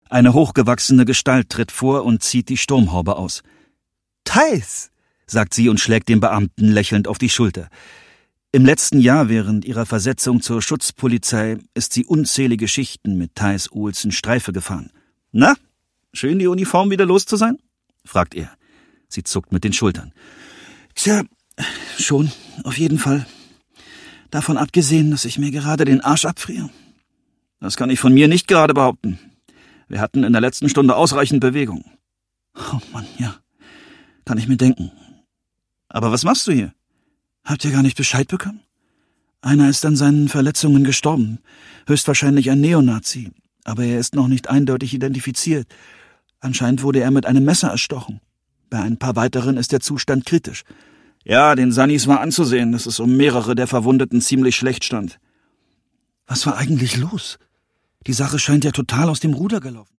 Eine hochgewachsene Gestalt tritt vor und zieht die Sturmhaube aus. »Theis«, sagt sie und schlägt dem Beamten lächelnd auf die Schulter. Im letzten Jahr während ihrer Versetzung zur Schutzpolizei ist sie unzählige Schichten mit Theis Olsen Streife gefahren. »Na, schön die Uniform wieder los zu sein?« fragt er. Sie zuckt mit den Schultern. »Tja, schon, auf jeden Fall. Davon abgesehen, dass ich mir gerade den Arsch abfriere.« »Das kann ich von mir nicht gerade behaupten. Wir hatten in der letzten Stunde ausreichend Bewegung.« »Oh Mann, ja. Kann ich mir denken. Aber was machst du hier?« »Habt ihr gar nicht Bescheid bekommen? Einer ist an seinen Verletzungen gestorben. Höchstwahrscheinlich ein Neonazi. Aber er ist noch nicht eindeutig identifiziert. Anscheinend wurde er mit einem Messer erstochen. Bei ein paar weiteren ist der Zustand kritisch.« »Ja, den Sannis war anzusehen, dass es um mehrere der Verwundeten ziemlich schlecht stand.« »Was war eigentlich los? Die Sache scheint ja total aus dem Ruder gelaufen.«